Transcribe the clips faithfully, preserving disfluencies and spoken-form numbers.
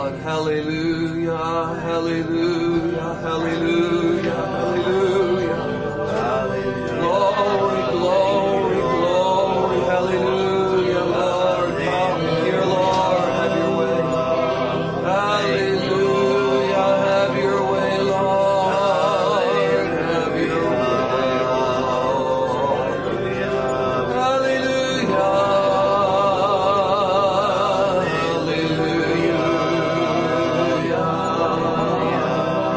God. Hallelujah, hallelujah, hallelujah, hallelujah. Glory, glory, glory, hallelujah, Lord. Come here, Lord, have your way. Hallelujah, have your way, Lord. Have your way, Lord. Hallelujah. Hallelujah.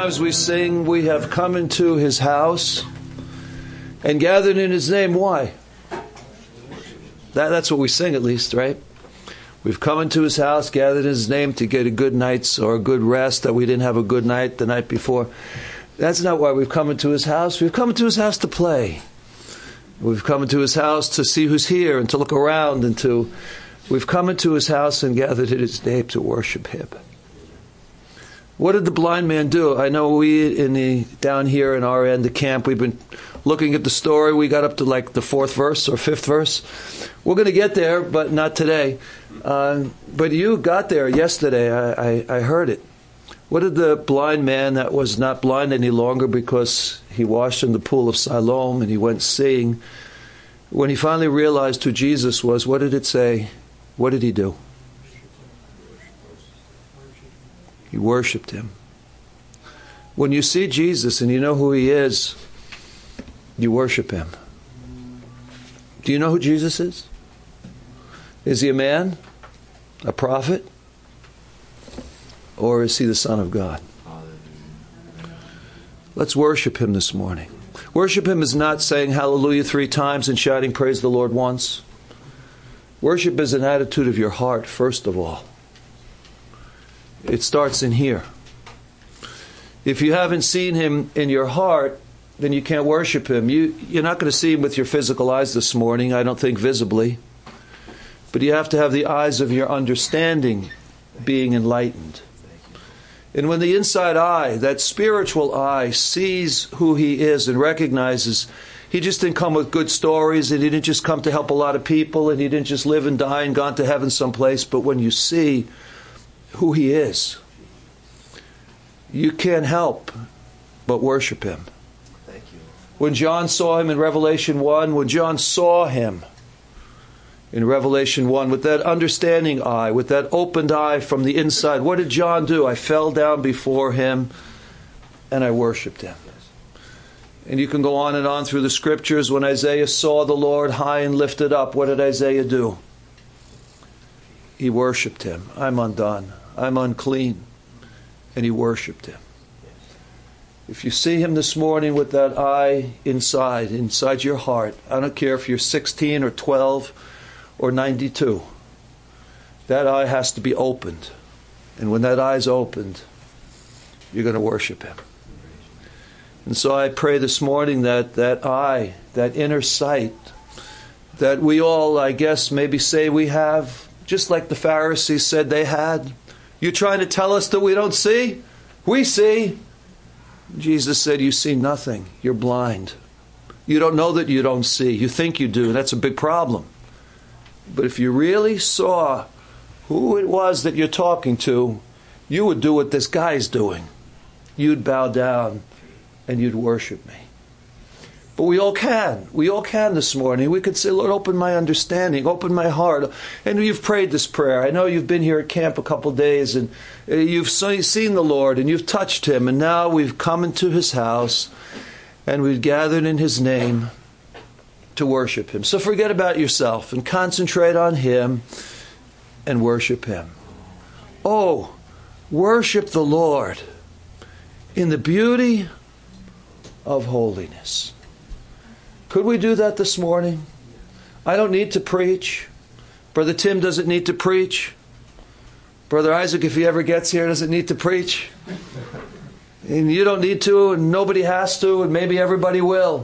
Sometimes we sing, we have come into his house and gathered in his name. Why? That, that's what we sing, at least, right? We've come into his house, gathered in his name to get a good night's or a good rest, that we didn't have a good night the night before. That's not why we've come into his house. We've come into his house to play. We've come into his house to see who's here and to look around and to... We've come into his house and gathered in his name to worship him. What did the blind man do? I know we in the down here in our end of camp, we've been looking at the story. We got up to like the fourth verse or fifth verse. We're going to get there, but not today. Uh, but you got there yesterday. I, I, I heard it. What did the blind man that was not blind any longer because he washed in the pool of Siloam and he went seeing, when he finally realized who Jesus was, what did it say? What did he do? He worshipped him. When you see Jesus and you know who he is, you worship him. Do you know who Jesus is? Is he a man? A prophet? Or is he the Son of God? Let's worship him this morning. Worship him is not saying hallelujah three times and shouting praise the Lord once. Worship is an attitude of your heart, first of all. It starts in here. If you haven't seen him in your heart, then you can't worship him. You, you're not going to see him with your physical eyes this morning, I don't think visibly. But you have to have the eyes of your understanding being enlightened. And when the inside eye, that spiritual eye, sees who he is and recognizes he just didn't come with good stories, and he didn't just come to help a lot of people, and he didn't just live and die and gone to heaven someplace, but when you see who he is, you can't help but worship him. Thank you. When John saw him in Revelation one, when John saw him in Revelation one with that understanding eye, with that opened eye from the inside, what did John do? I fell down before him and I worshiped him. And you can go on and on through the scriptures. When Isaiah saw the Lord high and lifted up, what did Isaiah do? He worshiped him. I'm undone. I'm unclean. And he worshiped him. If you see him this morning with that eye inside, inside your heart, I don't care if you're sixteen or twelve or ninety-two, that eye has to be opened. And when that eye's opened, you're going to worship him. And so I pray this morning that that eye, that inner sight, that we all, I guess, maybe say we have, just like the Pharisees said they had. You're trying to tell us that we don't see? We see. Jesus said, you see nothing. You're blind. You don't know that you don't see. You think you do. That's a big problem. But if you really saw who it was that you're talking to, you would do what this guy's doing. You'd bow down and you'd worship me. But we all can. We all can this morning. We could say, Lord, open my understanding, open my heart. And you've prayed this prayer. I know you've been here at camp a couple days and you've seen the Lord and you've touched him. And now we've come into his house and we've gathered in his name to worship him. So forget about yourself and concentrate on him and worship him. Oh, worship the Lord in the beauty of holiness. Could we do that this morning? I don't need to preach. Brother Tim doesn't need to preach. Brother Isaac, if he ever gets here, doesn't need to preach. And you don't need to, and nobody has to, and maybe everybody will.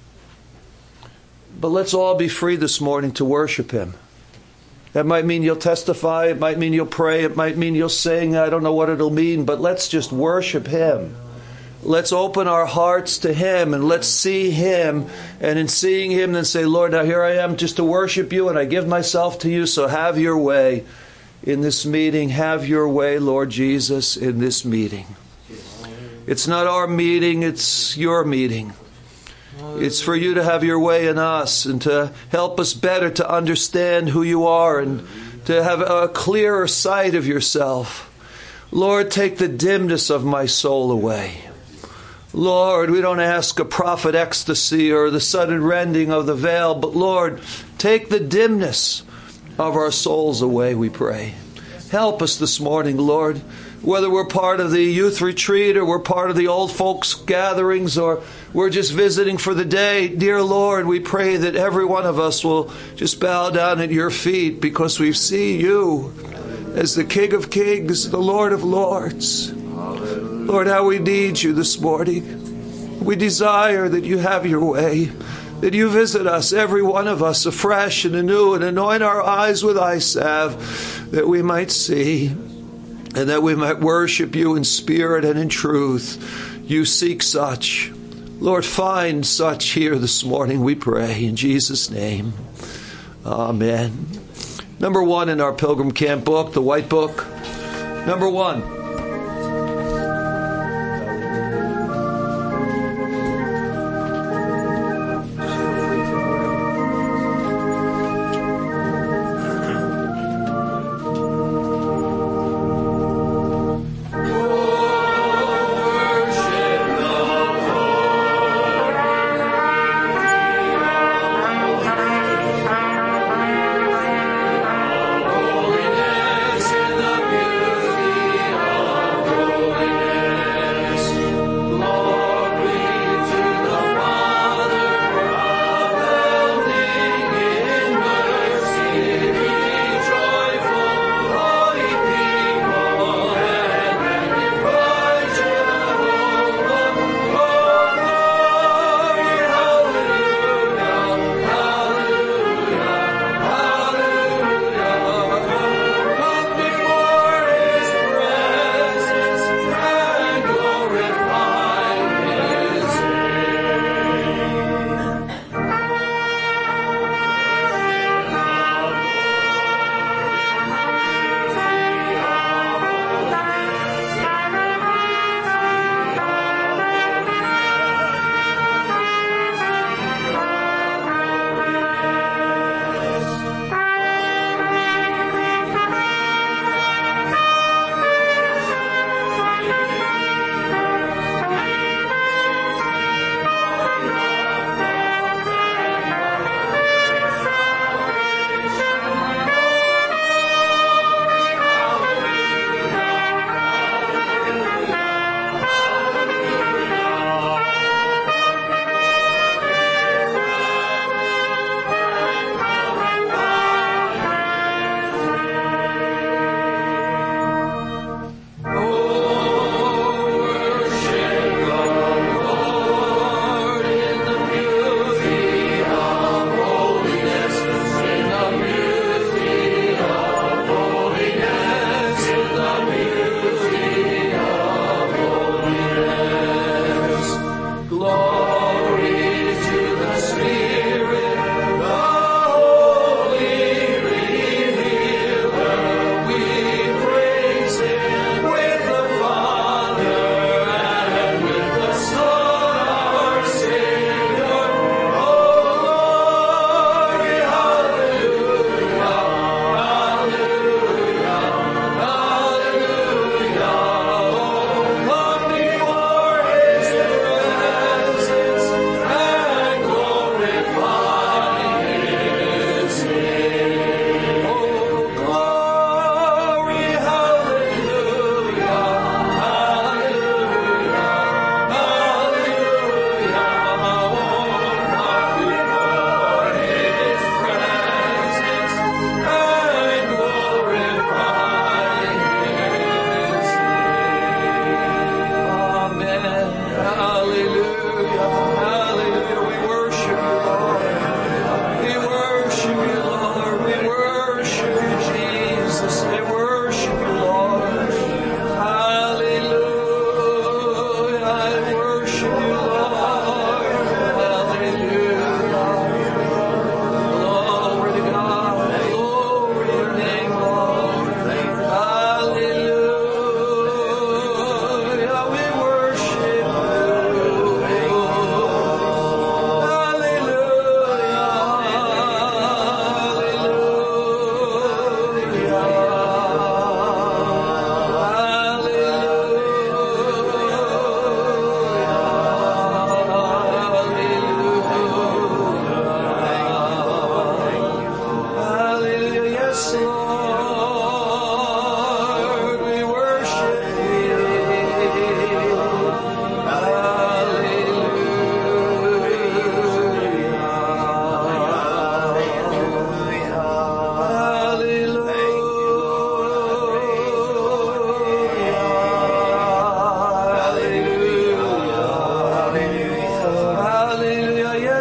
But let's all be free this morning to worship him. That might mean you'll testify. It might mean you'll pray. It might mean you'll sing. I don't know what it'll mean, but let's just worship him. Let's open our hearts to him and let's see him. And in seeing him, then say, Lord, now here I am just to worship you and I give myself to you. So have your way in this meeting. Have your way, Lord Jesus, in this meeting. It's not our meeting, it's your meeting. It's for you to have your way in us and to help us better to understand who you are and to have a clearer sight of yourself. Lord, take the dimness of my soul away. Lord, we don't ask a prophet ecstasy or the sudden rending of the veil, but Lord, take the dimness of our souls away, we pray. Help us this morning, Lord. whether we're part of the youth retreat or we're part of the old folks gatherings or we're just visiting for the day. Dear Lord, we pray that every one of us will just bow down at your feet because we see you as the King of Kings, the Lord of Lords. Lord, how we need you this morning. We desire that you have your way, that you visit us, every one of us, afresh and anew, and anoint our eyes with eye salve, that we might see, and that we might worship you in spirit and in truth. You seek such. Lord, find such here this morning, we pray, in Jesus' name. Amen. Number one in our Pilgrim Camp book, the White Book. Number one. Holiness in the beauty of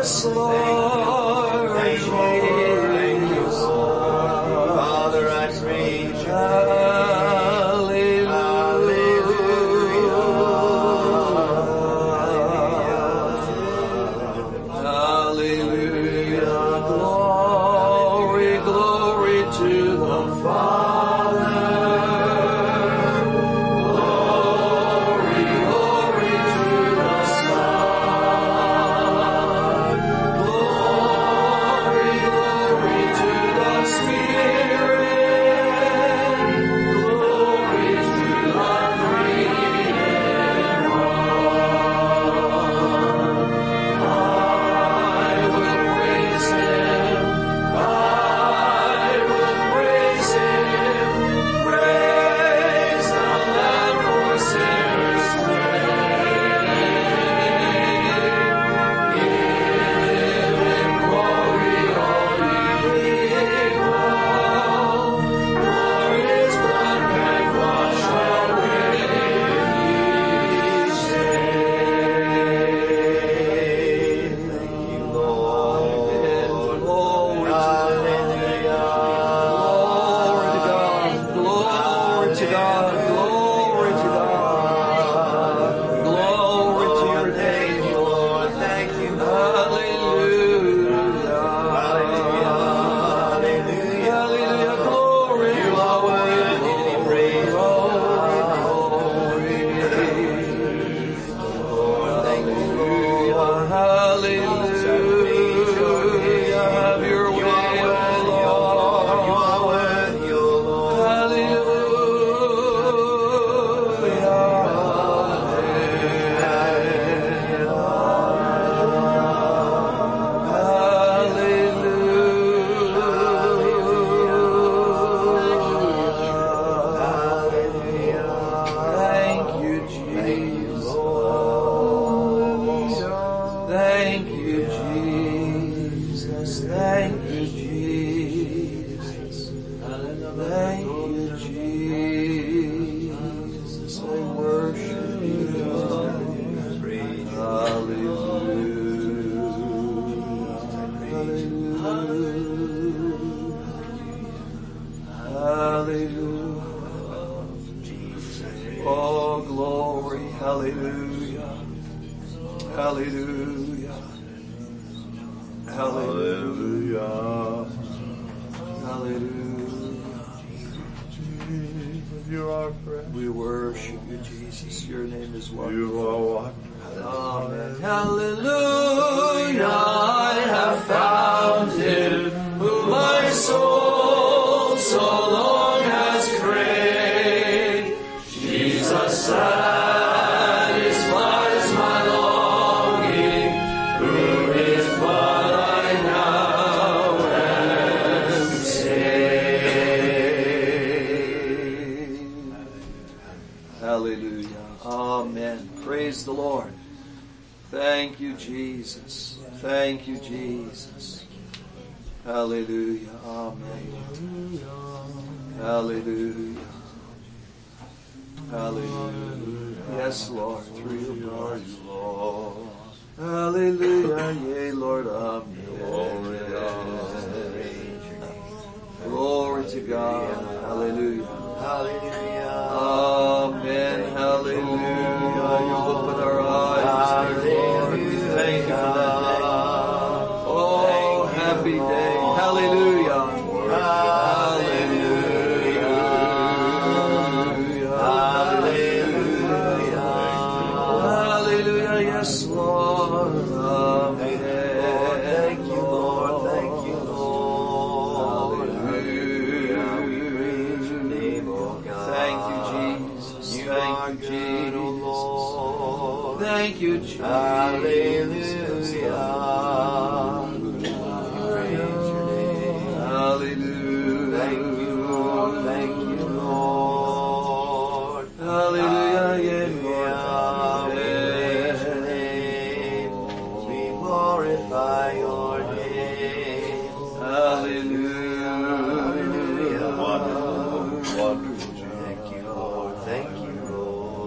Yes, Lord. Thank you, Lord. Thank you, Lord. Father, I praise you.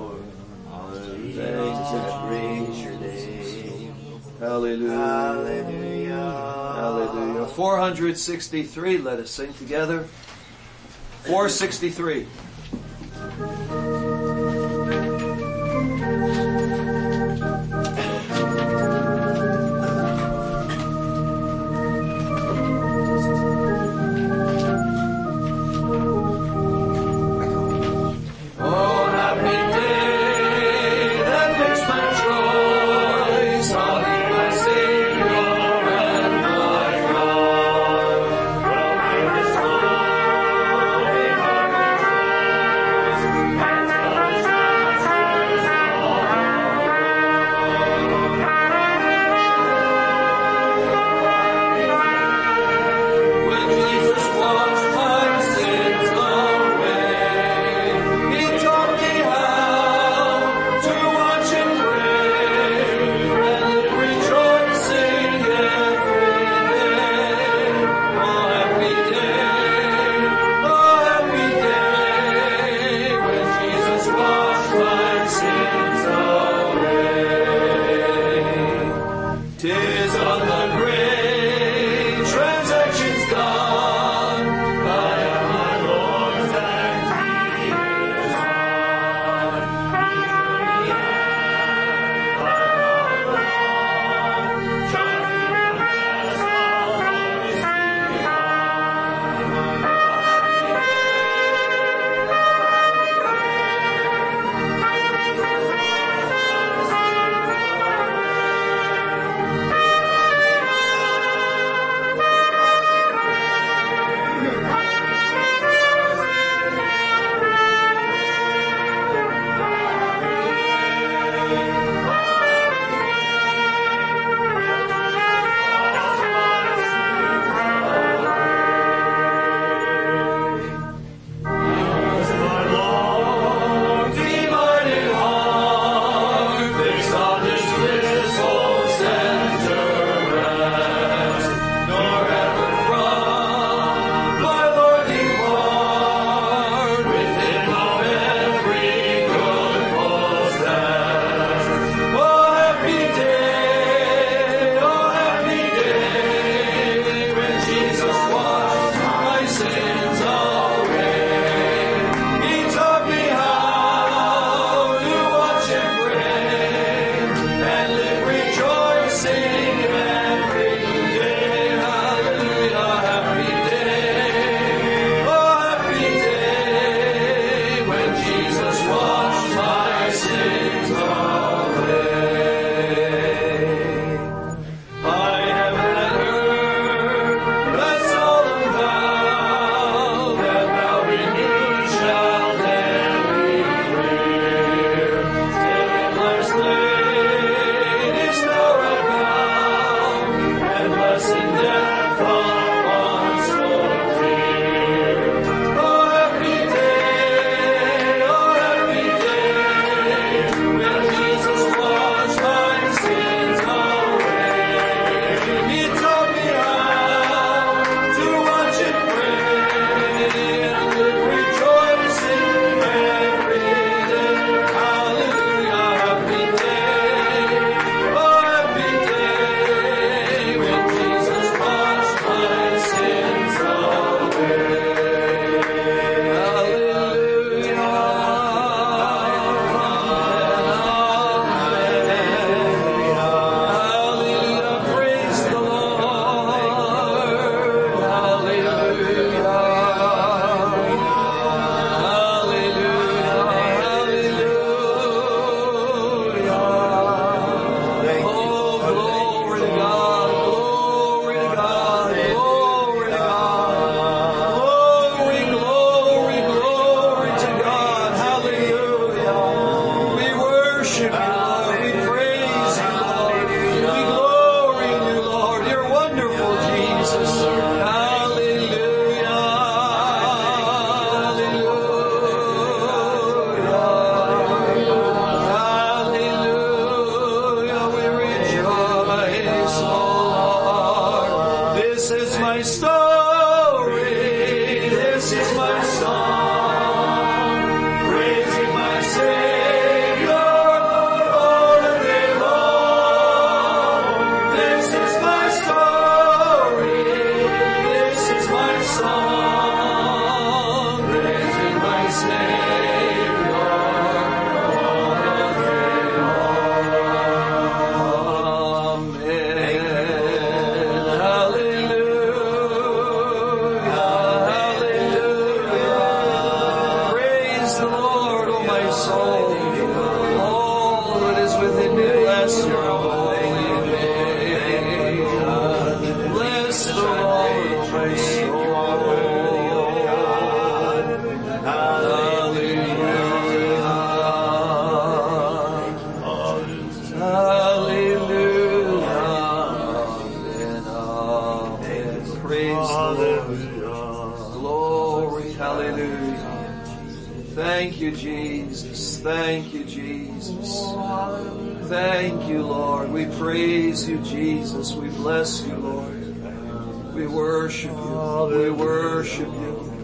Hallelujah. four hundred sixty-three, let us sing together. four sixty-three. This is my story. Hallelujah. Thank you, Jesus. Thank you, Jesus. Thank you, Lord. We praise you, Jesus. We bless you, Lord. We worship you. We worship you.